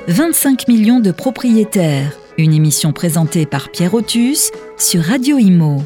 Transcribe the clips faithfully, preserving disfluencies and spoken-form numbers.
vingt-cinq millions de propriétaires. Une émission présentée par Pierre Otus sur Radio Imo.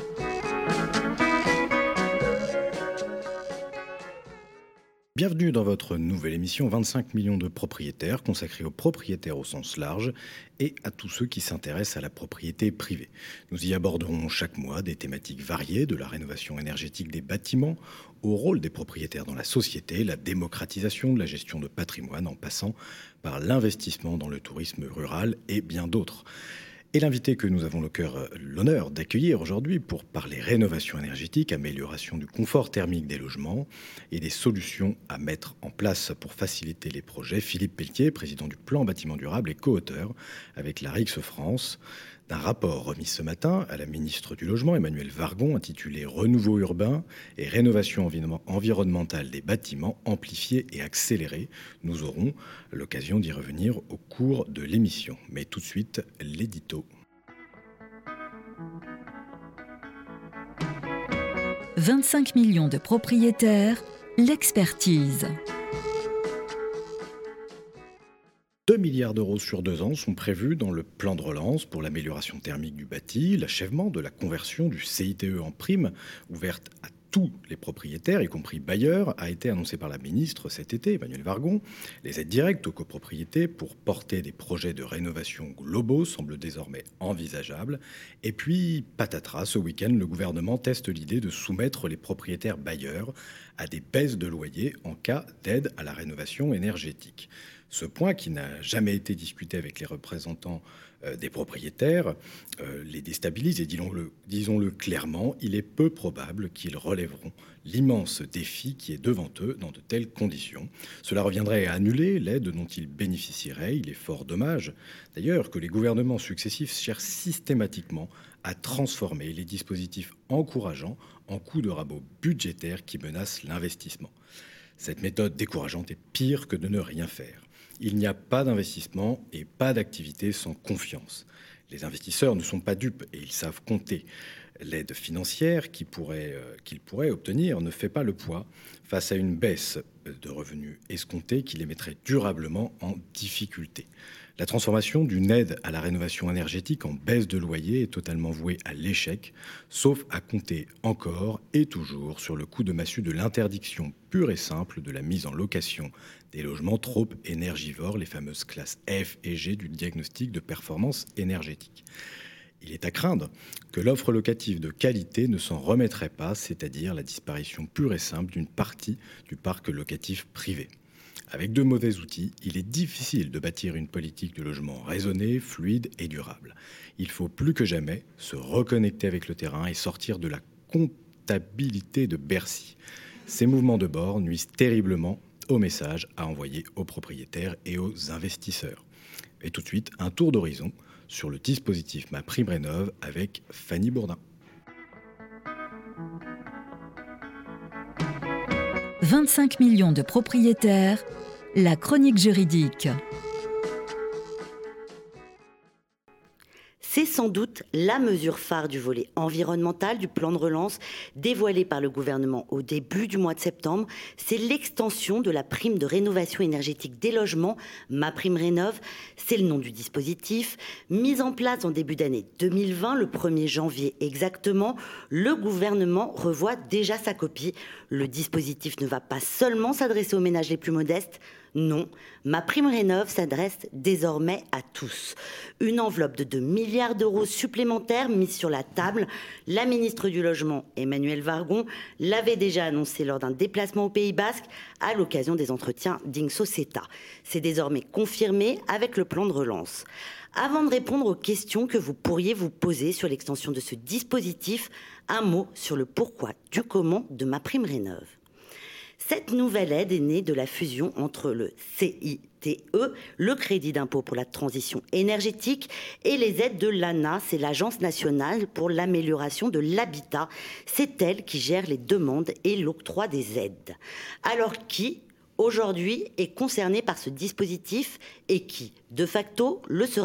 Bienvenue dans votre nouvelle émission vingt-cinq millions de propriétaires, consacrée aux propriétaires au sens large et à tous ceux qui s'intéressent à la propriété privée. Nous y aborderons chaque mois des thématiques variées, de la rénovation énergétique des bâtiments au rôle des propriétaires dans la société, la démocratisation de la gestion de patrimoine en passant par l'investissement dans le tourisme rural et bien d'autres. Et l'invité que nous avons le cœur, l'honneur d'accueillir aujourd'hui pour parler rénovation énergétique, amélioration du confort thermique des logements et des solutions à mettre en place pour faciliter les projets, Philippe Pelletier, président du Plan Bâtiment Durable et co-auteur avec la R I C S France d'un rapport remis ce matin à la ministre du Logement, Emmanuelle Wargon, intitulé « Renouveau urbain et rénovation environnementale des bâtiments amplifiés et accélérés ». Nous aurons l'occasion d'y revenir au cours de l'émission. Mais tout de suite, l'édito. vingt-cinq millions de propriétaires, l'expertise. deux milliards d'euros sur deux ans sont prévus dans le plan de relance pour l'amélioration thermique du bâti, l'achèvement de la conversion du C I T E en prime, ouverte à tous les propriétaires, y compris bailleurs, a été annoncé par la ministre cet été, Emmanuelle Wargon. Les aides directes aux copropriétés pour porter des projets de rénovation globaux semblent désormais envisageables. Et puis, patatras, ce week-end, le gouvernement teste l'idée de soumettre les propriétaires bailleurs à des baisses de loyer en cas d'aide à la rénovation énergétique. Ce point, qui n'a jamais été discuté avec les représentants euh, des propriétaires, euh, les déstabilise et disons-le, disons-le clairement, il est peu probable qu'ils relèveront l'immense défi qui est devant eux dans de telles conditions. Cela reviendrait à annuler l'aide dont ils bénéficieraient. Il est fort dommage, d'ailleurs, que les gouvernements successifs cherchent systématiquement à transformer les dispositifs encourageants en coups de rabot budgétaires qui menacent l'investissement. Cette méthode décourageante est pire que de ne rien faire. Il n'y a pas d'investissement et pas d'activité sans confiance. Les investisseurs ne sont pas dupes et ils savent compter. L'aide financière qu'ils pourraient, euh, qu'ils pourraient obtenir ne fait pas le poids face à une baisse de revenus escomptés qui les mettrait durablement en difficulté. La transformation d'une aide à la rénovation énergétique en baisse de loyer est totalement vouée à l'échec, sauf à compter encore et toujours sur le coup de massue de l'interdiction pure et simple de la mise en location des logements trop énergivores, les fameuses classes F et G du diagnostic de performance énergétique. Il est à craindre que l'offre locative de qualité ne s'en remettrait pas, c'est-à-dire la disparition pure et simple d'une partie du parc locatif privé. Avec de mauvais outils, il est difficile de bâtir une politique de logement raisonnée, fluide et durable. Il faut plus que jamais se reconnecter avec le terrain et sortir de la comptabilité de Bercy. Ces mouvements de bord nuisent terriblement au message à envoyer aux propriétaires et aux investisseurs. Et tout de suite, un tour d'horizon sur le dispositif MaPrimeRénov' avec Fanny Bourdin. vingt-cinq millions de propriétaires, la chronique juridique. C'est sans doute la mesure phare du volet environnemental du plan de relance dévoilé par le gouvernement au début du mois de septembre. C'est l'extension de la prime de rénovation énergétique des logements, MaPrimeRénov'. C'est le nom du dispositif. Mise en place en début d'année deux mille vingt, le premier janvier exactement, le gouvernement revoit déjà sa copie. Le dispositif ne va pas seulement s'adresser aux ménages les plus modestes. Non, MaPrimeRénov' s'adresse désormais à tous. Une enveloppe de deux milliards d'euros supplémentaires mise sur la table. La ministre du Logement, Emmanuelle Wargon, l'avait déjà annoncé lors d'un déplacement au Pays Basque à l'occasion des entretiens d'Inxo-CETA. C'est désormais confirmé avec le plan de relance. Avant de répondre aux questions que vous pourriez vous poser sur l'extension de ce dispositif, un mot sur le pourquoi du comment de MaPrimeRénov'. Cette nouvelle aide est née de la fusion entre le C I T E, le crédit d'impôt pour la transition énergétique, et les aides de l'A N A, c'est l'Agence nationale pour l'amélioration de l'habitat. C'est elle qui gère les demandes et l'octroi des aides. Alors qui, aujourd'hui, est concerné par ce dispositif et qui, de facto, le sera demain ?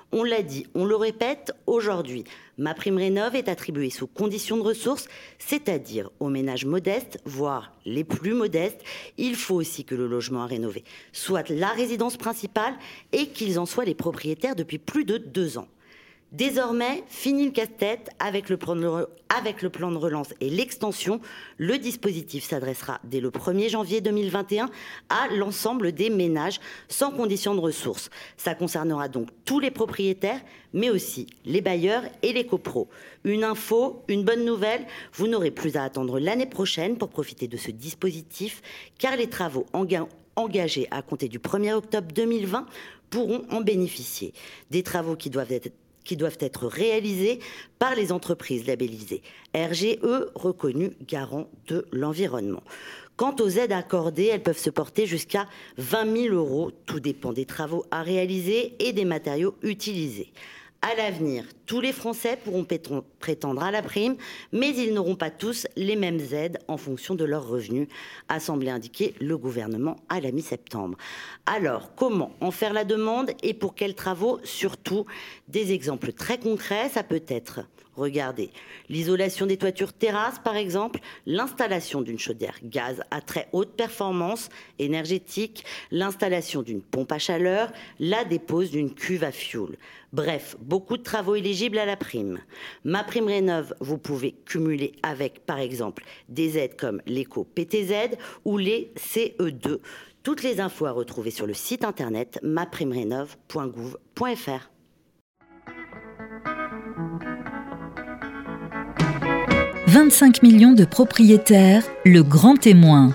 On l'a dit, on le répète, aujourd'hui, MaPrimeRénov' est attribuée sous conditions de ressources, c'est-à-dire aux ménages modestes, voire les plus modestes. Il faut aussi que le logement à rénover soit la résidence principale et qu'ils en soient les propriétaires depuis plus de deux ans. Désormais, fini le casse-tête avec le plan de, re... avec le plan de relance et l'extension. Le dispositif s'adressera dès le premier janvier deux mille vingt et un à l'ensemble des ménages sans condition de ressources. Ça concernera donc tous les propriétaires, mais aussi les bailleurs et les copros. Une info, une bonne nouvelle, vous n'aurez plus à attendre l'année prochaine pour profiter de ce dispositif, car les travaux enga... engagés à compter du premier octobre deux mille vingt pourront en bénéficier. Des travaux qui doivent être qui doivent être réalisés par les entreprises labellisées R G E, reconnues garants de l'environnement. Quant aux aides accordées, elles peuvent se porter jusqu'à vingt mille euros. Tout dépend des travaux à réaliser et des matériaux utilisés. À l'avenir, tous les Français pourront prétendre à la prime, mais ils n'auront pas tous les mêmes aides en fonction de leurs revenus, a semblé indiquer le gouvernement à la mi-septembre. Alors, comment en faire la demande et pour quels travaux? Surtout, des exemples très concrets, ça peut être... Regardez, l'isolation des toitures terrasses, par exemple, l'installation d'une chaudière gaz à très haute performance énergétique, l'installation d'une pompe à chaleur, la dépose d'une cuve à fioul. Bref, beaucoup de travaux éligibles à la prime. MaPrimeRénov', vous pouvez cumuler avec, par exemple, des aides comme l'éco-P T Z ou les C E deux. Toutes les infos à retrouver sur le site internet ma prime rénov point gouv point f r. vingt-cinq millions de propriétaires, le grand témoin.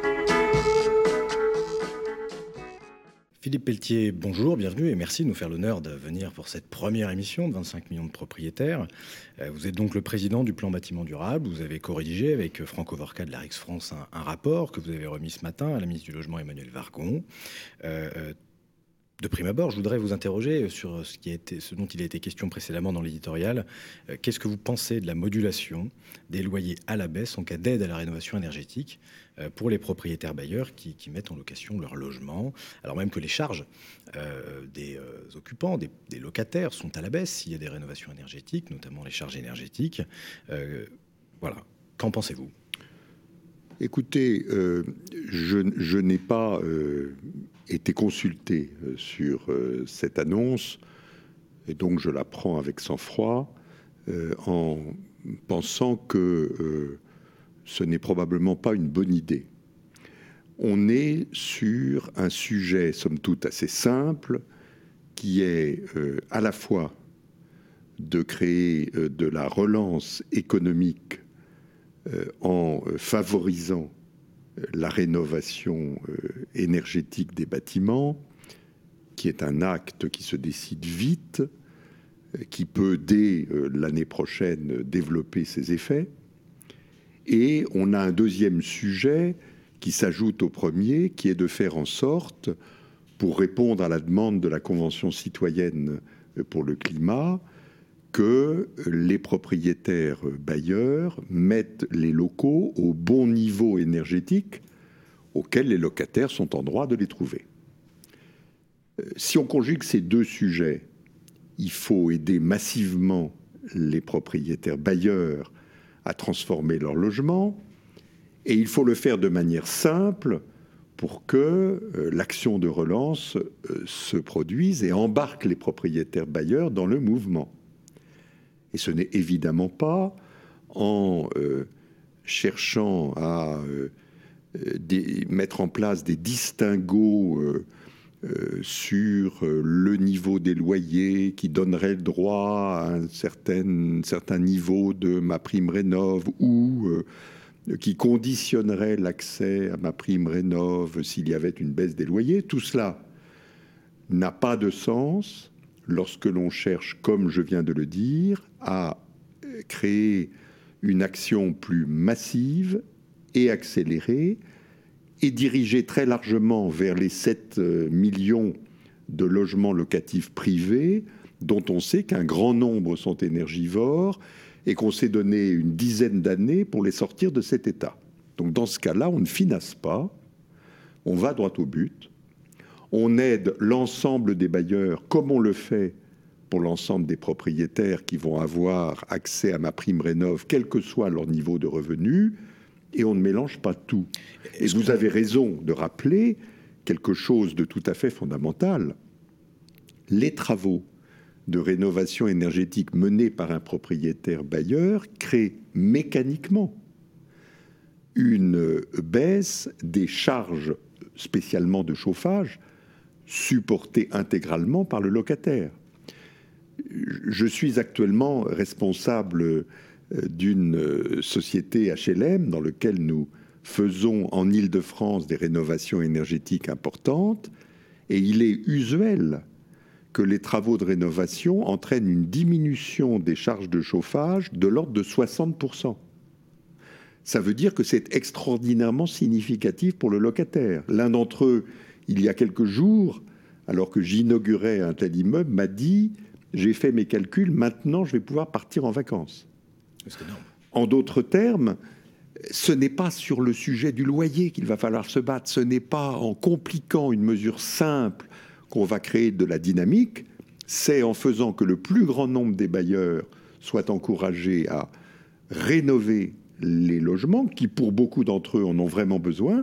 Philippe Pelletier, bonjour, bienvenue et merci de nous faire l'honneur de venir pour cette première émission de vingt-cinq millions de propriétaires. Vous êtes donc le président du plan bâtiment durable. Vous avez co-rédigé avec Franck Hovorka de l'Arix France un, un rapport que vous avez remis ce matin à la ministre du Logement Emmanuelle Wargon. Euh, De prime abord, je voudrais vous interroger sur ce, qui a été, ce dont il a été question précédemment dans l'éditorial. Euh, qu'est-ce que vous pensez de la modulation des loyers à la baisse en cas d'aide à la rénovation énergétique euh, pour les propriétaires bailleurs qui, qui mettent en location leur logement, alors même que les charges euh, des euh, occupants, des, des locataires sont à la baisse s'il y a des rénovations énergétiques, notamment les charges énergétiques. Euh, voilà. Qu'en pensez-vous ? Écoutez, euh, je, je n'ai pas euh, été consulté sur euh, cette annonce, et donc je la prends avec sang-froid, euh, en pensant que euh, ce n'est probablement pas une bonne idée. On est sur un sujet, somme toute, assez simple, qui est euh, à la fois de créer euh, de la relance économique Euh, en euh, favorisant euh, la rénovation euh, énergétique des bâtiments, qui est un acte qui se décide vite, euh, qui peut dès euh, l'année prochaine développer ses effets. Et on a un deuxième sujet qui s'ajoute au premier, qui est de faire en sorte, pour répondre à la demande de la Convention citoyenne pour le climat, que les propriétaires bailleurs mettent les locaux au bon niveau énergétique auquel les locataires sont en droit de les trouver. Si on conjugue ces deux sujets, il faut aider massivement les propriétaires bailleurs à transformer leur logement, et il faut le faire de manière simple pour que l'action de relance se produise et embarque les propriétaires bailleurs dans le mouvement. Et ce n'est évidemment pas en euh, cherchant à euh, des, mettre en place des distinguos euh, euh, sur euh, le niveau des loyers qui donnerait le droit à un certain, certain niveau de MaPrimeRénov' ou euh, qui conditionnerait l'accès à MaPrimeRénov' s'il y avait une baisse des loyers. Tout cela n'a pas de sens lorsque l'on cherche, comme je viens de le dire, à créer une action plus massive et accélérée et dirigée très largement vers les sept millions de logements locatifs privés dont on sait qu'un grand nombre sont énergivores et qu'on s'est donné une dizaine d'années pour les sortir de cet état. Donc dans ce cas-là, on ne finasse pas, on va droit au but. On aide l'ensemble des bailleurs, comme on le fait pour l'ensemble des propriétaires qui vont avoir accès à ma prime rénov, quel que soit leur niveau de revenu, et on ne mélange pas tout. Et vous avez raison de rappeler quelque chose de tout à fait fondamental. Les travaux de rénovation énergétique menés par un propriétaire bailleur créent mécaniquement une baisse des charges, spécialement de chauffage, supportées intégralement par le locataire. Je suis actuellement responsable d'une société H L M dans laquelle nous faisons en Île-de-France des rénovations énergétiques importantes, et il est usuel que les travaux de rénovation entraînent une diminution des charges de chauffage de l'ordre de soixante pour cent. Ça veut dire que c'est extraordinairement significatif pour le locataire. L'un d'entre eux, il y a quelques jours, alors que j'inaugurais un tel immeuble, m'a dit « J'ai fait mes calculs, maintenant je vais pouvoir partir en vacances ». C'est énorme. En d'autres termes, ce n'est pas sur le sujet du loyer qu'il va falloir se battre, ce n'est pas en compliquant une mesure simple qu'on va créer de la dynamique, c'est en faisant que le plus grand nombre des bailleurs soient encouragés à rénover les logements, qui pour beaucoup d'entre eux en ont vraiment besoin,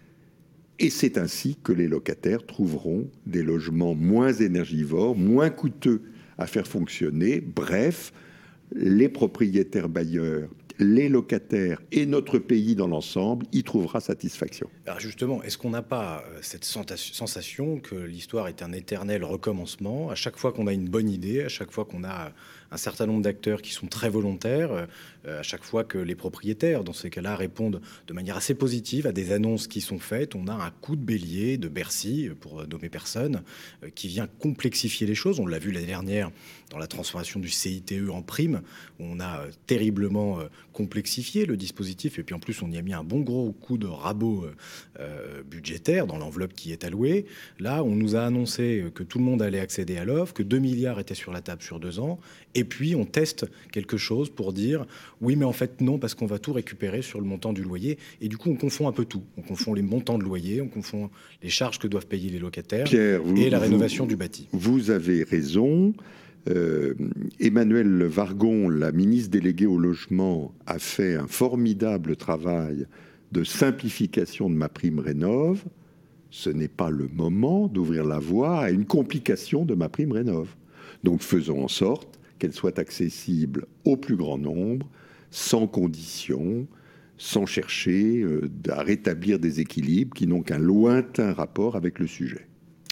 et c'est ainsi que les locataires trouveront des logements moins énergivores, moins coûteux à faire fonctionner. Bref, les propriétaires bailleurs, les locataires et notre pays dans l'ensemble y trouvera satisfaction. Alors justement, est-ce qu'on n'a pas cette sensation que l'histoire est un éternel recommencement? À chaque fois qu'on a une bonne idée, à chaque fois qu'on a un certain nombre d'acteurs qui sont très volontaires, à chaque fois que les propriétaires, dans ces cas-là, répondent de manière assez positive à des annonces qui sont faites, on a un coup de bélier de Bercy, pour nommer personne, qui vient complexifier les choses. On l'a vu l'année dernière dans la transformation du C I T E en prime, où on a terriblement complexifié le dispositif, et puis en plus on y a mis un bon gros coup de rabot euh, budgétaire dans l'enveloppe qui est allouée. Là, on nous a annoncé que tout le monde allait accéder à l'offre, que deux milliards étaient sur la table sur deux ans, et puis on teste quelque chose pour dire oui, mais en fait non, parce qu'on va tout récupérer sur le montant du loyer, et du coup on confond un peu tout. On confond les montants de loyer, on confond les charges que doivent payer les locataires, Pierre, vous, et la vous, rénovation du bâti. Vous avez raison. Euh, Emmanuelle Wargon, la ministre déléguée au logement, a fait un formidable travail de simplification de ma prime rénov. Ce n'est pas le moment d'ouvrir la voie à une complication de ma prime rénov. Donc faisons en sorte qu'elle soit accessible au plus grand nombre, sans conditions, sans chercher euh, à rétablir des équilibres qui n'ont qu'un lointain rapport avec le sujet.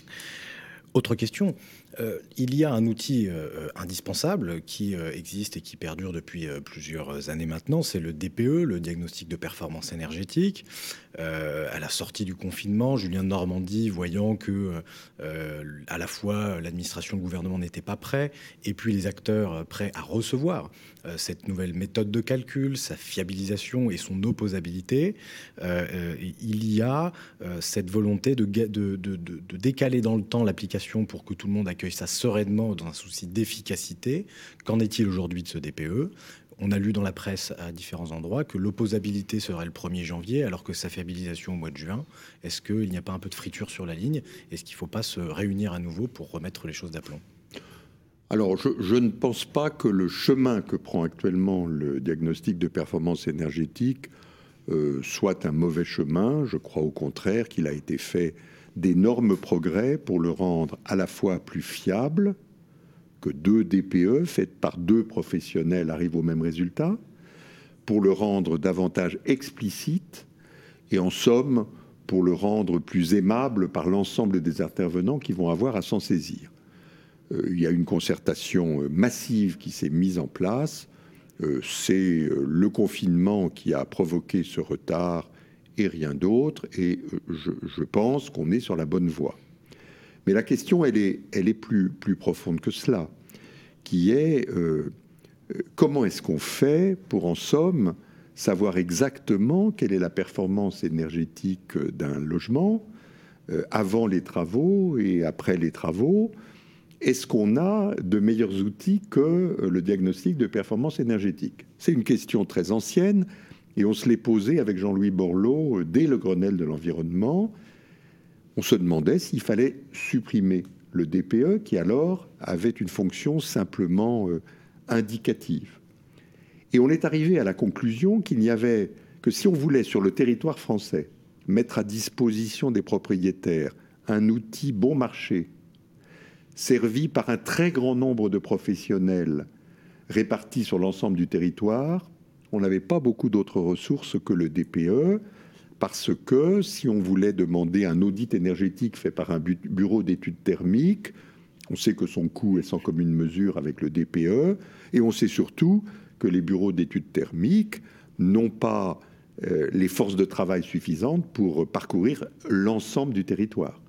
Autre question. Euh, il y a un outil euh, indispensable qui euh, existe et qui perdure depuis euh, plusieurs années maintenant, c'est le D P E, le diagnostic de performance énergétique. Euh, à la sortie du confinement, Julien de Normandie, voyant que euh, à la fois l'administration, le gouvernement n'étaient pas prêts, et puis les acteurs prêts à recevoir euh, cette nouvelle méthode de calcul, sa fiabilisation et son opposabilité, euh, euh, il y a euh, cette volonté de, de, de, de, de décaler dans le temps l'application pour que tout le monde accueille ça sereinement dans un souci d'efficacité. Qu'en est-il aujourd'hui de ce D P E ? On a lu dans la presse à différents endroits que l'opposabilité serait le premier janvier, alors que sa fiabilisation au mois de juin. Est-ce qu'il n'y a pas un peu de friture sur la ligne ? Est-ce qu'il ne faut pas se réunir à nouveau pour remettre les choses d'aplomb ? Alors, je, je ne pense pas que le chemin que prend actuellement le diagnostic de performance énergétique euh, soit un mauvais chemin. Je crois au contraire qu'il a été fait d'énormes progrès pour le rendre à la fois plus fiable, que deux D P E faites par deux professionnels arrivent au même résultat, pour le rendre davantage explicite et en somme pour le rendre plus aimable par l'ensemble des intervenants qui vont avoir à s'en saisir. Euh, il y a une concertation massive qui s'est mise en place. Euh, c'est le confinement qui a provoqué ce retard et rien d'autre, et je, je pense qu'on est sur la bonne voie. Mais la question, elle est, elle est plus, plus profonde que cela, qui est euh, comment est-ce qu'on fait pour, en somme, savoir exactement quelle est la performance énergétique d'un logement euh, avant les travaux et après les travaux. Est-ce qu'on a de meilleurs outils que le diagnostic de performance énergétique ? C'est une question très ancienne, et on se l'est posé avec Jean-Louis Borloo dès le Grenelle de l'environnement. On se demandait s'il fallait supprimer le D P E qui alors avait une fonction simplement euh, indicative. Et on est arrivé à la conclusion qu'il n'y avait que si on voulait sur le territoire français mettre à disposition des propriétaires un outil bon marché, servi par un très grand nombre de professionnels répartis sur l'ensemble du territoire, on n'avait pas beaucoup d'autres ressources que le D P E, parce que si on voulait demander un audit énergétique fait par un bureau d'études thermiques, on sait que son coût est sans commune mesure avec le D P E, et on sait surtout que les bureaux d'études thermiques n'ont pas euh, les forces de travail suffisantes pour parcourir l'ensemble du territoire.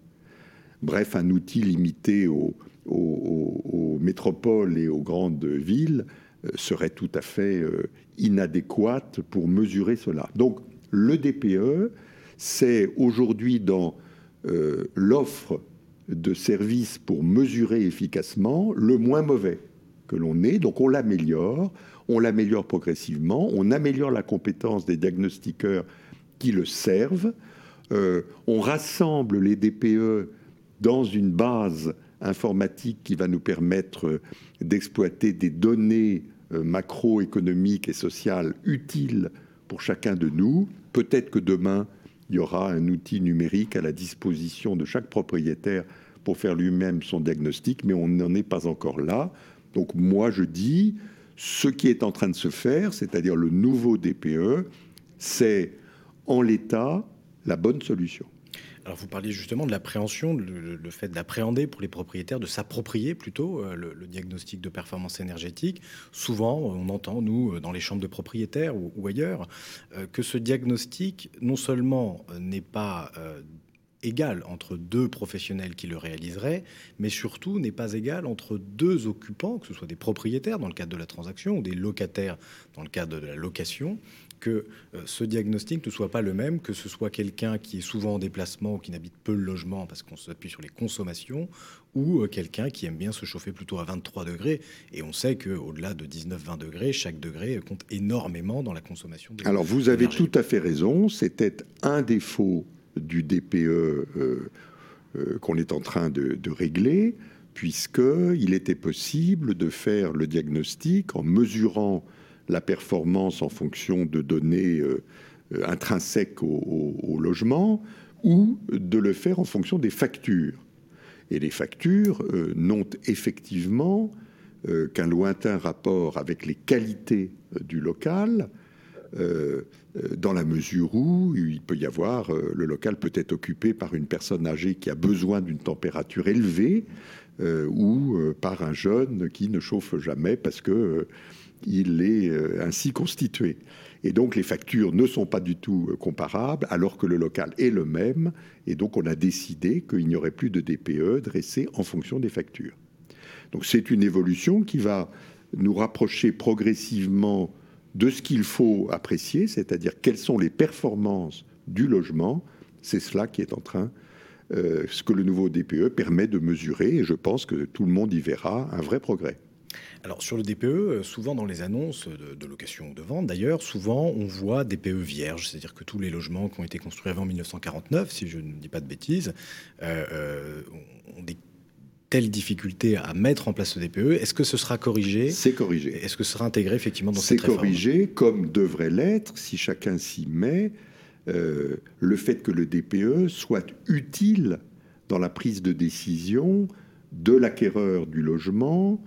Bref, un outil limité aux, aux, aux métropoles et aux grandes villes euh, serait tout à fait euh, inadéquat pour mesurer cela. Donc, le D P E, c'est aujourd'hui dans euh, l'offre de services pour mesurer efficacement le moins mauvais que l'on ait. Donc, on l'améliore, on l'améliore progressivement, on améliore la compétence des diagnostiqueurs qui le servent, euh, on rassemble les D P E dans une base informatique qui va nous permettre d'exploiter des données macroéconomiques et sociales utiles pour chacun de nous. Peut-être que demain, il y aura un outil numérique à la disposition de chaque propriétaire pour faire lui-même son diagnostic, mais on n'en est pas encore là. Donc moi, je dis, ce qui est en train de se faire, c'est-à-dire le nouveau D P E, c'est en l'état la bonne solution. Alors vous parliez justement de l'appréhension, le, le fait d'appréhender pour les propriétaires, de s'approprier plutôt euh, le, le diagnostic de performance énergétique. Souvent, on entend, nous, dans les chambres de propriétaires ou, ou ailleurs, euh, que ce diagnostic, non seulement euh, n'est pas euh, égal entre deux professionnels qui le réaliseraient, mais surtout n'est pas égal entre deux occupants, que ce soit des propriétaires dans le cadre de la transaction ou des locataires dans le cadre de la location, que euh, ce diagnostic ne soit pas le même, que ce soit quelqu'un qui est souvent en déplacement ou qui n'habite peu le logement parce qu'on s'appuie sur les consommations, ou euh, quelqu'un qui aime bien se chauffer plutôt à vingt-trois degrés. Et on sait qu'au-delà de dix-neuf à vingt degrés, chaque degré compte énormément dans la consommation de Alors vous avez tout à fait raison, c'était un défaut du D P E euh, euh, qu'on est en train de, de régler, puisqu'il était possible de faire le diagnostic en mesurant la performance en fonction de données euh, intrinsèques au, au, au logement, ou de le faire en fonction des factures. Et les factures euh, n'ont effectivement euh, qu'un lointain rapport avec les qualités euh, du local, euh, dans la mesure où il peut y avoir, euh, le local peut être occupé par une personne âgée qui a besoin d'une température élevée, euh, ou euh, par un jeune qui ne chauffe jamais parce que euh, il est ainsi constitué. Et donc les factures ne sont pas du tout comparables, alors que le local est le même. Et donc on a décidé qu'il n'y aurait plus de D P E dressé en fonction des factures. Donc c'est une évolution qui va nous rapprocher progressivement de ce qu'il faut apprécier, c'est-à-dire quelles sont les performances du logement. C'est cela qui est en train, euh, ce que le nouveau D P E permet de mesurer. Et je pense que tout le monde y verra un vrai progrès. Alors sur le D P E, souvent dans les annonces de, de location ou de vente, d'ailleurs, souvent on voit D P E vierge, c'est-à-dire que tous les logements qui ont été construits avant mille neuf cent quarante-neuf, si je ne dis pas de bêtises, euh, euh, ont des telles difficultés à mettre en place ce D P E. Est-ce que ce sera corrigé ? C'est corrigé. Est-ce que ce sera intégré effectivement dans cette réforme ? C'est corrigé, comme devrait l'être, si chacun s'y met, euh, le fait que le D P E soit utile dans la prise de décision de l'acquéreur du logement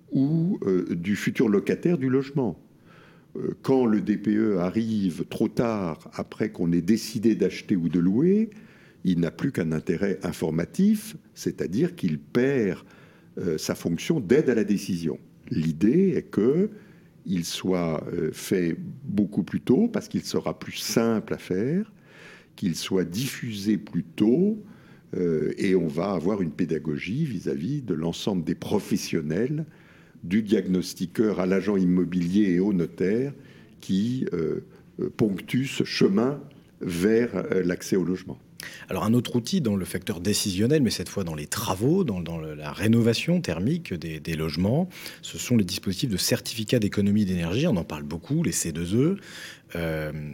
ou euh, du futur locataire du logement. Euh, quand le D P E arrive trop tard, après qu'on ait décidé d'acheter ou de louer, il n'a plus qu'un intérêt informatif, c'est-à-dire qu'il perd euh, sa fonction d'aide à la décision. L'idée est qu'il soit euh, fait beaucoup plus tôt, parce qu'il sera plus simple à faire, qu'il soit diffusé plus tôt, euh, et on va avoir une pédagogie vis-à-vis de l'ensemble des professionnels, du diagnostiqueur à l'agent immobilier et au notaire, qui euh, ponctuent ce chemin vers euh, l'accès au logement. Alors un autre outil dans le facteur décisionnel, mais cette fois dans les travaux, dans, dans la rénovation thermique des, des logements, ce sont les dispositifs de certificat d'économie d'énergie. On en parle beaucoup, les C deux E. Euh,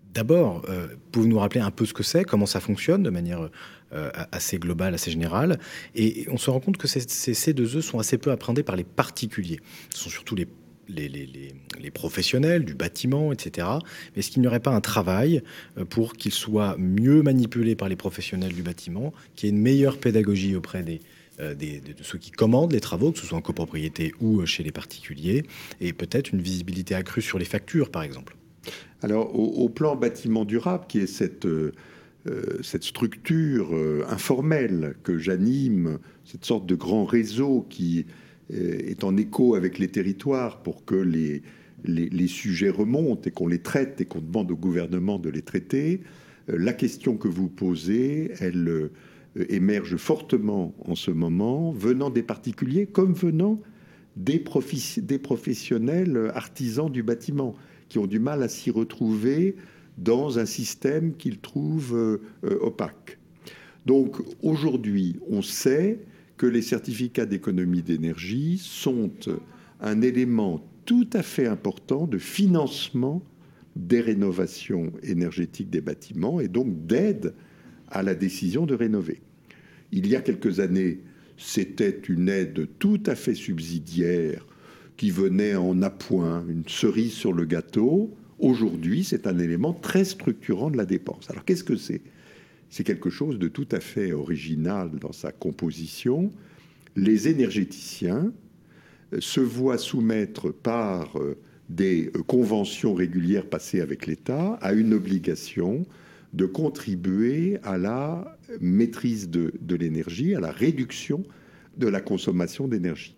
D'abord, euh, pouvez-vous nous rappeler un peu ce que c'est, comment ça fonctionne de manière euh, assez globale, assez générale? Et on se rend compte que ces, ces C deux E sont assez peu appréhendés par les particuliers. Ce sont surtout les, les, les, les, les professionnels du bâtiment, et cetera. Mais est-ce qu'il n'y aurait pas un travail pour qu'ils soient mieux manipulés par les professionnels du bâtiment, qu'il y ait une meilleure pédagogie auprès des... Des, de ceux qui commandent les travaux, que ce soit en copropriété ou chez les particuliers, et peut-être une visibilité accrue sur les factures, par exemple? Alors, au, au plan bâtiment durable, qui est cette, euh, cette structure euh, informelle que j'anime, cette sorte de grand réseau qui euh, est en écho avec les territoires pour que les, les, les sujets remontent et qu'on les traite et qu'on demande au gouvernement de les traiter, euh, la question que vous posez, elle... Euh, émerge fortement en ce moment, venant des particuliers comme venant des, profi- des professionnels artisans du bâtiment, qui ont du mal à s'y retrouver dans un système qu'ils trouvent euh, opaque. Donc aujourd'hui, on sait que les certificats d'économie d'énergie sont un élément tout à fait important de financement des rénovations énergétiques des bâtiments et donc d'aide à la décision de rénover. Il y a quelques années, c'était une aide tout à fait subsidiaire qui venait en appoint, une cerise sur le gâteau. Aujourd'hui, c'est un élément très structurant de la dépense. Alors qu'est-ce que c'est? C'est quelque chose de tout à fait original dans sa composition. Les énergéticiens se voient soumettre par des conventions régulières passées avec l'État à une obligation de contribuer à la maîtrise de, de l'énergie, à la réduction de la consommation d'énergie.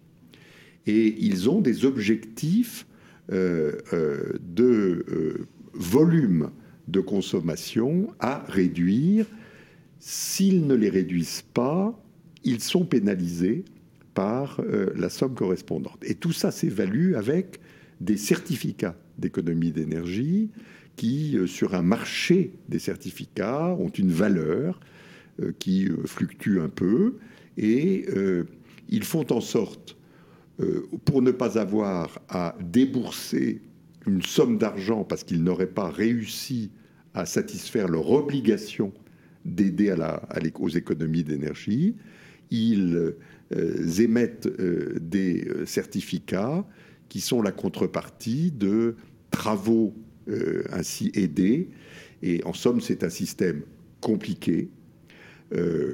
Et ils ont des objectifs euh, euh, de euh, volume de consommation à réduire. S'ils ne les réduisent pas, ils sont pénalisés par euh, la somme correspondante. Et tout ça s'évalue avec des certificats d'économie d'énergie qui, sur un marché des certificats, ont une valeur euh, qui euh, fluctue un peu. Et euh, ils font en sorte, euh, pour ne pas avoir à débourser une somme d'argent parce qu'ils n'auraient pas réussi à satisfaire leur obligation d'aider à la, à les, aux économies d'énergie, ils euh, émettent euh, des certificats qui sont la contrepartie de travaux Euh, ainsi aidés. Et en somme, c'est un système compliqué. Euh,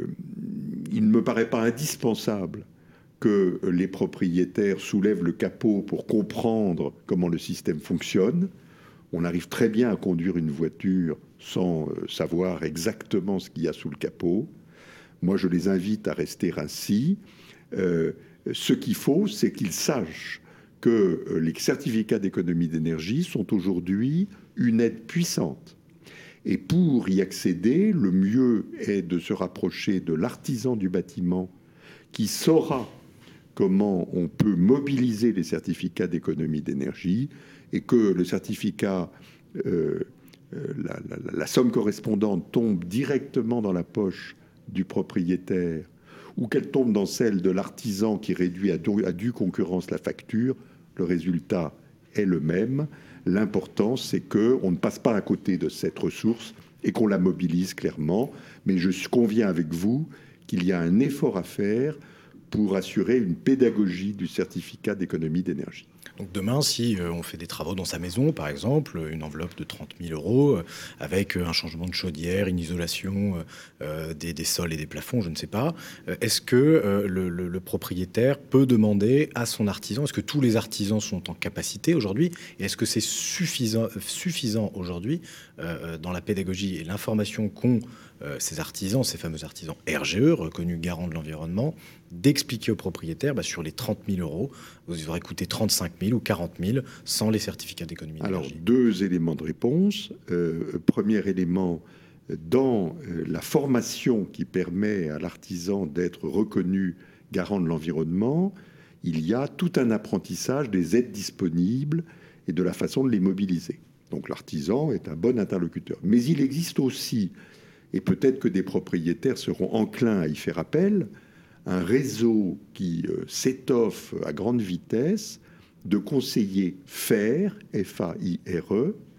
il ne me paraît pas indispensable que les propriétaires soulèvent le capot pour comprendre comment le système fonctionne. On arrive très bien à conduire une voiture sans euh, savoir exactement ce qu'il y a sous le capot. Moi, je les invite à rester ainsi. Euh, ce qu'il faut, c'est qu'ils sachent que les certificats d'économie d'énergie sont aujourd'hui une aide puissante. Et pour y accéder, le mieux est de se rapprocher de l'artisan du bâtiment qui saura comment on peut mobiliser les certificats d'économie d'énergie et que le certificat, euh, la, la, la somme correspondante tombe directement dans la poche du propriétaire ou qu'elle tombe dans celle de l'artisan qui réduit à due, à due concurrence la facture, le résultat est le même. L'important, c'est qu'on ne passe pas à côté de cette ressource et qu'on la mobilise clairement. Mais je conviens avec vous qu'il y a un effort à faire pour assurer une pédagogie du certificat d'économie d'énergie. Donc demain, si euh, on fait des travaux dans sa maison, par exemple, une enveloppe de trente mille euros, euh, avec un changement de chaudière, une isolation euh, des, des sols et des plafonds, je ne sais pas, euh, est-ce que euh, le, le, le propriétaire peut demander à son artisan, est-ce que tous les artisans sont en capacité aujourd'hui, et est-ce que c'est suffisant, suffisant aujourd'hui euh, dans la pédagogie et l'information qu'ont euh, ces artisans, ces fameux artisans R G E, reconnus garants de l'environnement, d'expliquer aux propriétaires, bah, sur les trente mille euros, vous aurez coûté trente-cinq mille ou quarante mille sans les certificats d'économie d'énergie? Alors, deux éléments de réponse. Euh, premier élément, dans euh, la formation qui permet à l'artisan d'être reconnu garant de l'environnement, il y a tout un apprentissage des aides disponibles et de la façon de les mobiliser. Donc l'artisan est un bon interlocuteur. Mais il existe aussi, et peut-être que des propriétaires seront enclins à y faire appel, un réseau qui euh, s'étoffe à grande vitesse de conseillers F A I R, F A I R E,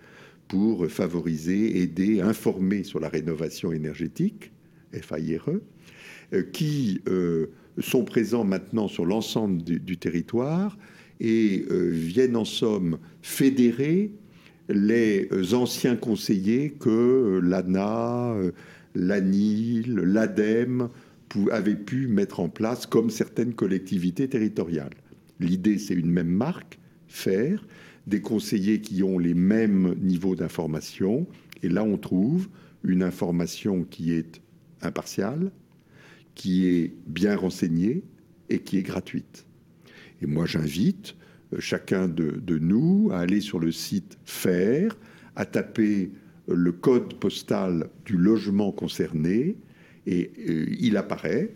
pour favoriser, aider, informer sur la rénovation énergétique, F A I R E, euh, qui euh, sont présents maintenant sur l'ensemble du, du territoire et euh, viennent en somme fédérer les anciens conseillers que l'A N A, l'A N I L, l'ADEME avaient pu mettre en place comme certaines collectivités territoriales. L'idée, c'est une même marque, faire des conseillers qui ont les mêmes niveaux d'information. Et là, on trouve une information qui est impartiale, qui est bien renseignée et qui est gratuite. Et moi, j'invite chacun de, de nous à aller sur le site Faire, à taper le code postal du logement concerné, et euh, il apparaît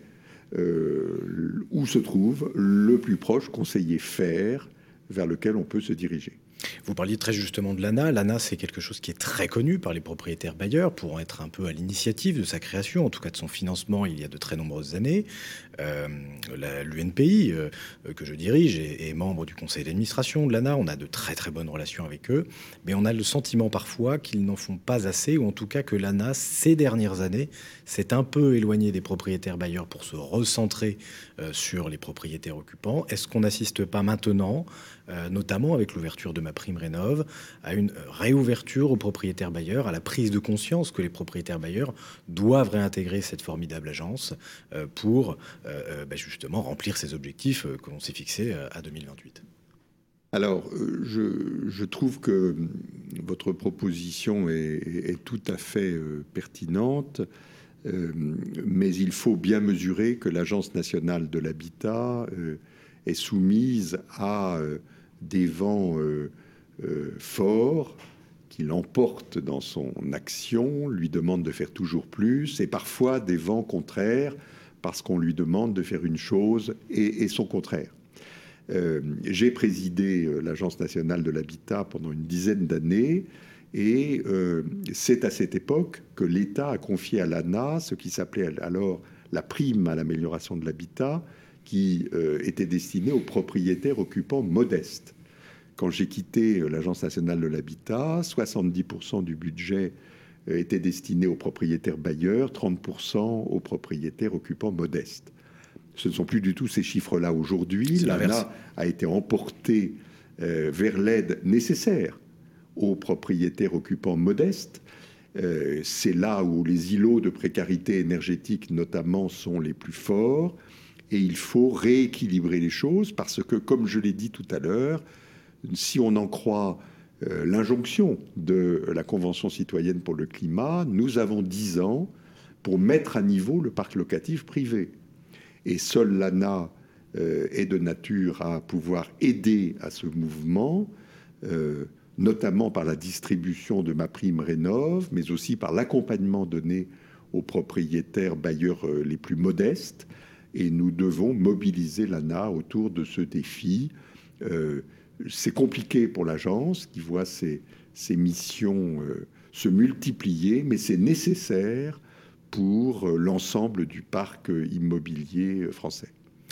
euh, où se trouve le plus proche conseiller Faire vers lequel on peut se diriger. Vous parliez très justement de l'A N A. L'A N A, c'est quelque chose qui est très connu par les propriétaires bailleurs pour être un peu à l'initiative de sa création, en tout cas de son financement il y a de très nombreuses années. Euh, L'U N P I, euh, que je dirige, est, est membre du conseil d'administration de l'A N A. On a de très très bonnes relations avec eux, mais on a le sentiment parfois qu'ils n'en font pas assez, ou en tout cas que l'A N A, ces dernières années, s'est un peu éloigné des propriétaires bailleurs pour se recentrer euh, sur les propriétaires occupants. Est-ce qu'on n'assiste pas maintenant, euh, notamment avec l'ouverture de MaPrimeRénov', à une réouverture aux propriétaires bailleurs, à la prise de conscience que les propriétaires bailleurs doivent réintégrer cette formidable agence euh, pour euh, bah justement remplir ces objectifs euh, qu'on s'est fixés euh, à deux mille vingt-huit? Alors, euh, je, je trouve que votre proposition est, est tout à fait euh, pertinente, euh, mais il faut bien mesurer que l'Agence nationale de l'habitat euh, est soumise à euh, des vents euh, euh, forts qui l'emportent dans son action, lui demandent de faire toujours plus, et parfois des vents contraires parce qu'on lui demande de faire une chose et, et son contraire. Euh, j'ai présidé euh, l'Agence nationale de l'habitat pendant une dizaine d'années, et euh, c'est à cette époque que l'État a confié à l'A N A ce qui s'appelait alors la prime à l'amélioration de l'habitat, qui euh, était destinée aux propriétaires occupants modestes. Quand j'ai quitté l'Agence nationale de l'habitat, soixante-dix pour cent du budget euh, était destiné aux propriétaires bailleurs, trente pour cent aux propriétaires occupants modestes. Ce ne sont plus du tout ces chiffres-là aujourd'hui. L'A N A a été emporté euh, vers l'aide nécessaire aux propriétaires occupants modestes. Euh, c'est là où les îlots de précarité énergétique, notamment, sont les plus forts. Et il faut rééquilibrer les choses parce que, comme je l'ai dit tout à l'heure, si on en croit euh, l'injonction de la Convention citoyenne pour le climat, nous avons dix ans pour mettre à niveau le parc locatif privé. Et seule l'A N A euh, est de nature à pouvoir aider à ce mouvement, euh, notamment par la distribution de MaPrimeRénov', mais aussi par l'accompagnement donné aux propriétaires bailleurs euh, les plus modestes. Et nous devons mobiliser l'A N A autour de ce défi. Euh, c'est compliqué pour l'agence qui voit ses, ses missions euh, se multiplier, mais c'est nécessaire pour l'ensemble du parc immobilier français.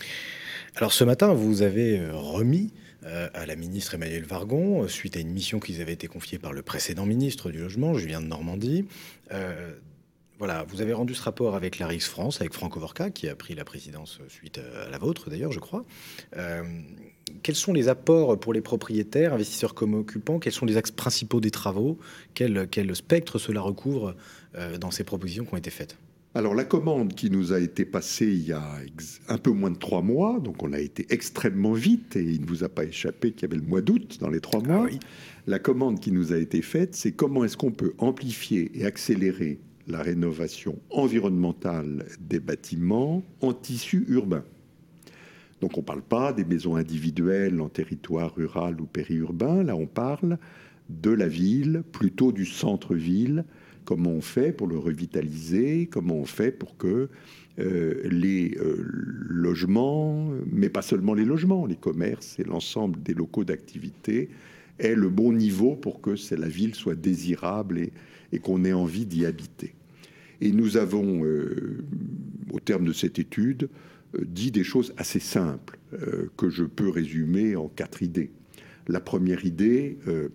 Alors ce matin, vous avez remis euh, à la ministre Emmanuelle Wargon, suite à une mission qui vous avait été confiée par le précédent ministre du Logement, Julien de Normandie. Euh, voilà, vous avez rendu ce rapport avec l'A R I X France, avec Franck Hovorka, qui a pris la présidence suite à la vôtre d'ailleurs, je crois. Euh, quels sont les apports pour les propriétaires, investisseurs comme occupants? Quels sont les axes principaux des travaux? Quel, quel spectre cela recouvre euh, dans ces propositions qui ont été faites? Alors, la commande qui nous a été passée il y a un peu moins de trois mois, donc on a été extrêmement vite, et il ne vous a pas échappé qu'il y avait le mois d'août dans les trois mois. Ah oui. La commande qui nous a été faite, c'est comment est-ce qu'on peut amplifier et accélérer la rénovation environnementale des bâtiments en tissu urbain. Donc on ne parle pas des maisons individuelles en territoire rural ou périurbain, là on parle de la ville, plutôt du centre-ville. Comment on fait pour le revitaliser? Comment on fait pour que euh, les euh, logements, mais pas seulement les logements, les commerces et l'ensemble des locaux d'activité aient le bon niveau pour que la ville soit désirable et, et qu'on ait envie d'y habiter. Et nous avons, euh, au terme de cette étude, euh, dit des choses assez simples euh, que je peux résumer en quatre idées. La première idée, euh,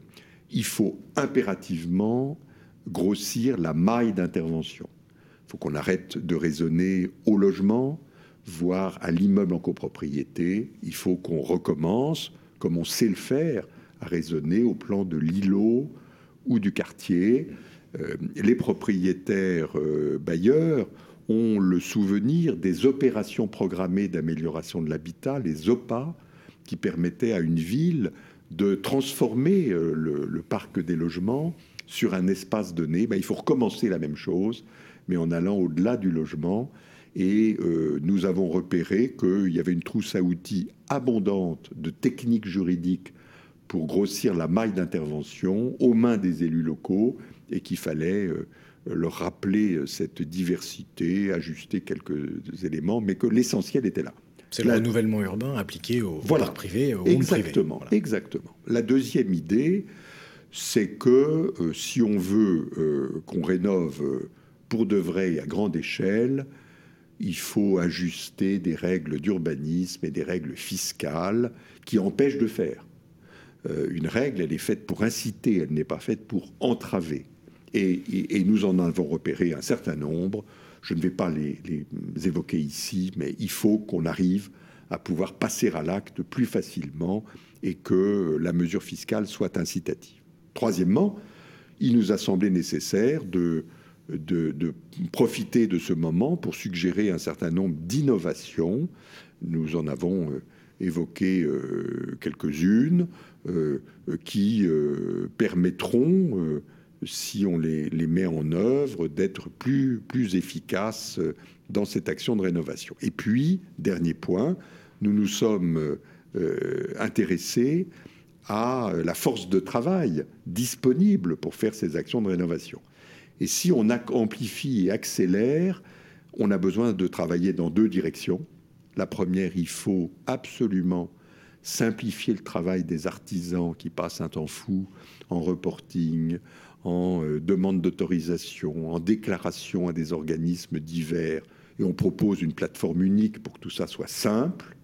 il faut impérativement grossir la maille d'intervention. Il faut qu'on arrête de raisonner au logement, voire à l'immeuble en copropriété. Il faut qu'on recommence, comme on sait le faire, à raisonner au plan de l'îlot ou du quartier. Euh, les propriétaires euh, bailleurs ont le souvenir des opérations programmées d'amélioration de l'habitat, les O P A, qui permettaient à une ville de transformer euh, le, le parc des logements sur un espace donné. Ben, il faut recommencer la même chose, mais en allant au-delà du logement. Et euh, nous avons repéré qu'il y avait une trousse à outils abondante de techniques juridiques pour grossir la maille d'intervention aux mains des élus locaux et qu'il fallait euh, leur rappeler cette diversité, ajuster quelques éléments, mais que l'essentiel était là. C'est le la... renouvellement urbain appliqué au voilà. parc privé, au exactement, privé. Voilà. Exactement. La deuxième idée, c'est que euh, si on veut euh, qu'on rénove euh, pour de vrai et à grande échelle, il faut ajuster des règles d'urbanisme et des règles fiscales qui empêchent de faire. Euh, une règle, elle est faite pour inciter, elle n'est pas faite pour entraver. Et, et, et nous en avons repéré un certain nombre. Je ne vais pas les, les évoquer ici, mais il faut qu'on arrive à pouvoir passer à l'acte plus facilement et que la mesure fiscale soit incitative. Troisièmement, il nous a semblé nécessaire de, de, de profiter de ce moment pour suggérer un certain nombre d'innovations. Nous en avons euh, évoqué euh, quelques-unes euh, qui euh, permettront... Euh, si on les, les met en œuvre, d'être plus, plus efficaces dans cette action de rénovation. Et puis, dernier point, nous nous sommes euh, intéressés à la force de travail disponible pour faire ces actions de rénovation. Et si on amplifie et accélère, on a besoin de travailler dans deux directions. La première, il faut absolument simplifier le travail des artisans qui passent un temps fou en reporting, en euh, demande d'autorisation, en déclaration à des organismes divers. Et on propose une plateforme unique pour que tout ça soit simple.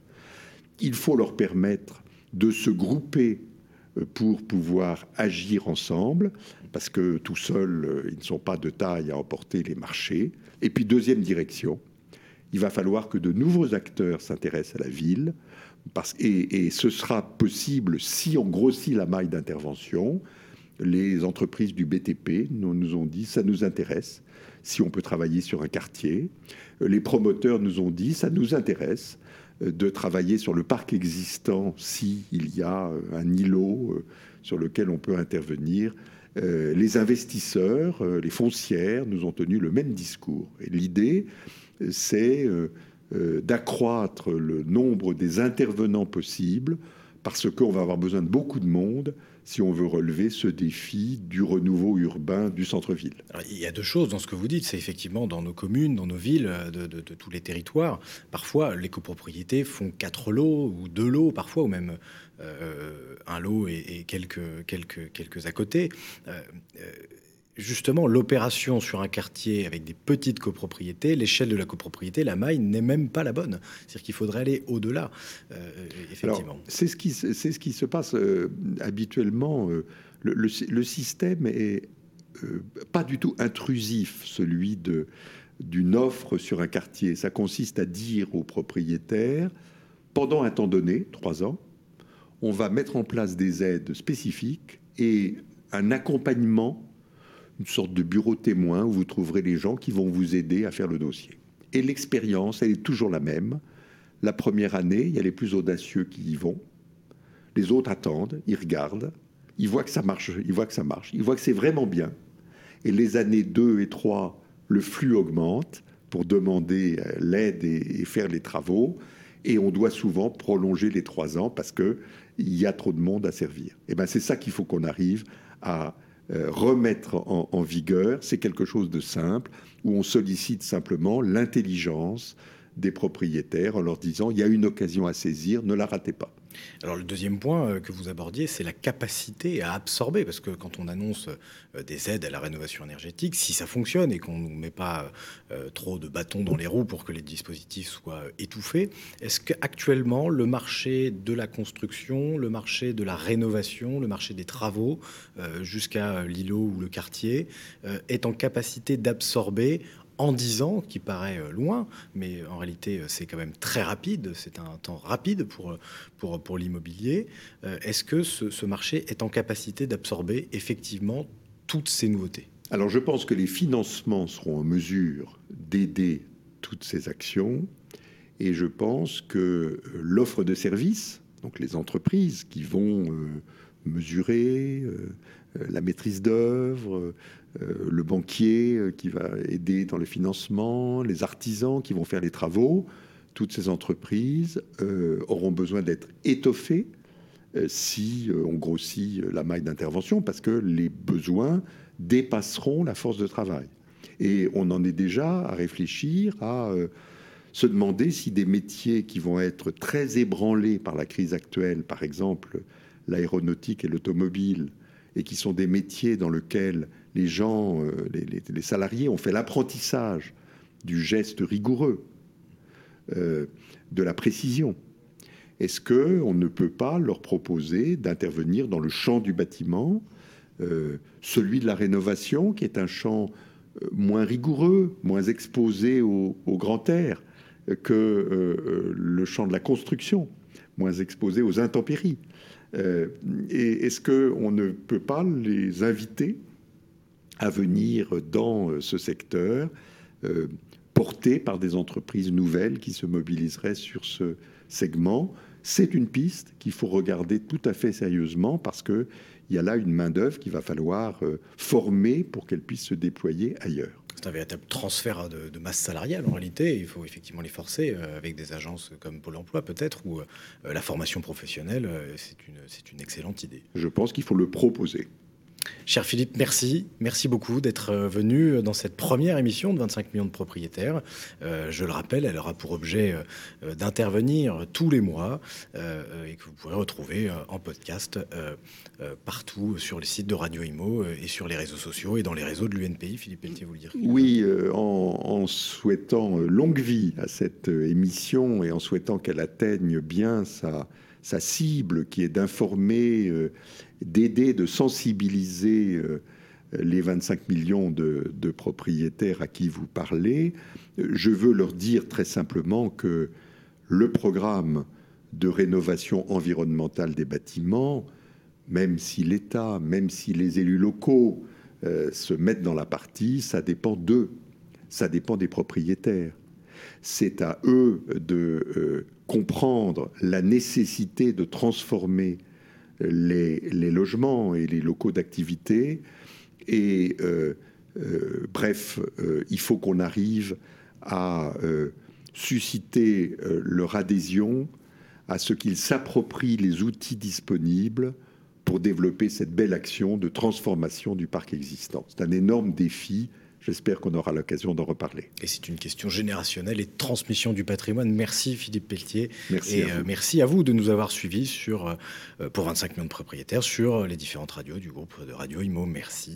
Il faut leur permettre de se grouper euh, pour pouvoir agir ensemble, parce que tout seuls, euh, ils ne sont pas de taille à emporter les marchés. Et puis, deuxième direction, il va falloir que de nouveaux acteurs s'intéressent à la ville, parce, et, et ce sera possible si on grossit la maille d'intervention. Les entreprises du B T P nous, nous ont dit ça nous intéresse si on peut travailler sur un quartier. Les promoteurs nous ont dit ça nous intéresse de travailler sur le parc existant s'il y a un îlot sur lequel on peut intervenir. Les investisseurs, les foncières nous ont tenu le même discours. Et l'idée, c'est d'accroître le nombre des intervenants possibles parce qu'on va avoir besoin de beaucoup de monde si on veut relever ce défi du renouveau urbain du centre-ville. Alors, il y a deux choses dans ce que vous dites. C'est effectivement dans nos communes, dans nos villes, de, de, de tous les territoires. Parfois, les copropriétés font quatre lots ou deux lots, parfois, ou même euh, un lot et, et quelques, quelques, quelques à côté. Euh, euh, Justement, l'opération sur un quartier avec des petites copropriétés, l'échelle de la copropriété, la maille n'est même pas la bonne. C'est-à-dire qu'il faudrait aller au-delà, euh, effectivement. Alors, c'est ce qui, c'est ce qui se passe euh, habituellement. Euh, le, le, le système est euh, pas du tout intrusif, celui de, d'une offre sur un quartier. Ça consiste à dire aux propriétaires, pendant un temps donné, trois ans, on va mettre en place des aides spécifiques et un accompagnement, une sorte de bureau témoin où vous trouverez les gens qui vont vous aider à faire le dossier. Et l'expérience, elle est toujours la même. La première année, il y a les plus audacieux qui y vont. Les autres attendent, ils regardent, ils voient que ça marche, ils voient que ça marche, ils voient que c'est vraiment bien. Et les années deux et trois, le flux augmente pour demander l'aide et, et faire les travaux. Et on doit souvent prolonger les trois ans parce qu'il y a trop de monde à servir. Et ben c'est ça qu'il faut qu'on arrive à Euh, remettre en, en vigueur. C'est quelque chose de simple, où on sollicite simplement l'intelligence des propriétaires en leur disant il y a une occasion à saisir, ne la ratez pas. Alors le deuxième point que vous abordiez, c'est la capacité à absorber, parce que quand on annonce des aides à la rénovation énergétique, si ça fonctionne et qu'on ne met pas euh, trop de bâtons dans les roues pour que les dispositifs soient étouffés, est-ce qu'actuellement le marché de la construction, le marché de la rénovation, le marché des travaux, euh, jusqu'à l'îlot ou le quartier, euh, est en capacité d'absorber en dix ans, qui paraît loin, mais en réalité c'est quand même très rapide, c'est un temps rapide pour, pour, pour l'immobilier. Est-ce que ce, ce marché est en capacité d'absorber effectivement toutes ces nouveautés ? Alors je pense que les financements seront en mesure d'aider toutes ces actions, et je pense que l'offre de services, donc les entreprises qui vont euh, mesurer euh, la maîtrise d'œuvre, euh, le banquier qui va aider dans le financement, les artisans qui vont faire les travaux, toutes ces entreprises euh, auront besoin d'être étoffées euh, si euh, on grossit la maille d'intervention, parce que les besoins dépasseront la force de travail. Et on en est déjà à réfléchir, à euh, se demander si des métiers qui vont être très ébranlés par la crise actuelle, par exemple l'aéronautique et l'automobile, et qui sont des métiers dans lesquels les gens, euh, les, les, les salariés ont fait l'apprentissage du geste rigoureux, euh, de la précision. Est-ce qu'on ne peut pas leur proposer d'intervenir dans le champ du bâtiment, euh, celui de la rénovation, qui est un champ euh, moins rigoureux, moins exposé au, au grand air que euh, le champ de la construction, moins exposé aux intempéries. Euh, et est-ce qu'on ne peut pas les inviter à venir dans ce secteur, euh, porté par des entreprises nouvelles qui se mobiliseraient sur ce segment ? C'est une piste qu'il faut regarder tout à fait sérieusement, parce qu'il y a là une main-d'œuvre qu'il va falloir euh, former pour qu'elle puisse se déployer ailleurs. C'est un véritable transfert de, de masse salariale en réalité. Il faut effectivement les forcer euh, avec des agences comme Pôle emploi peut-être, ou euh, la formation professionnelle. Euh, c'est une, c'est une excellente idée. Je pense qu'il faut le proposer. Cher Philippe, merci. Merci beaucoup d'être venu dans cette première émission de vingt-cinq millions de propriétaires. Euh, je le rappelle, elle aura pour objet euh, d'intervenir tous les mois euh, et que vous pourrez retrouver euh, en podcast euh, euh, partout sur les sites de Radio Imo euh, et sur les réseaux sociaux et dans les réseaux de l'U N P I. Philippe Pelletier, vous le dire. Oui, euh, en, en souhaitant longue vie à cette émission et en souhaitant qu'elle atteigne bien sa, sa cible, qui est d'informer, euh, d'aider, de sensibiliser euh, les vingt-cinq millions de, de propriétaires à qui vous parlez, je veux leur dire très simplement que le programme de rénovation environnementale des bâtiments, même si l'État, même si les élus locaux euh, se mettent dans la partie, ça dépend d'eux, ça dépend des propriétaires. C'est à eux de euh, comprendre la nécessité de transformer les, les logements et les locaux d'activité. Et euh, euh, bref, euh, il faut qu'on arrive à euh, susciter euh, leur adhésion à ce qu'ils s'approprient les outils disponibles pour développer cette belle action de transformation du parc existant. C'est un énorme défi. J'espère qu'on aura l'occasion d'en reparler. Et c'est une question générationnelle et de transmission du patrimoine. Merci Philippe Pelletier. Merci et à vous. Euh, merci à vous de nous avoir suivis sur, euh, pour vingt-cinq millions de propriétaires sur les différentes radios du groupe de Radio Imo. Merci.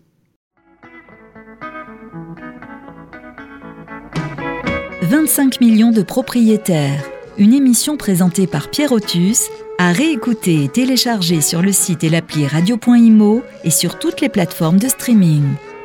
vingt-cinq millions de propriétaires. Une émission présentée par Pierre Otus, à réécouter et télécharger sur le site et l'appli radio point imo et sur toutes les plateformes de streaming.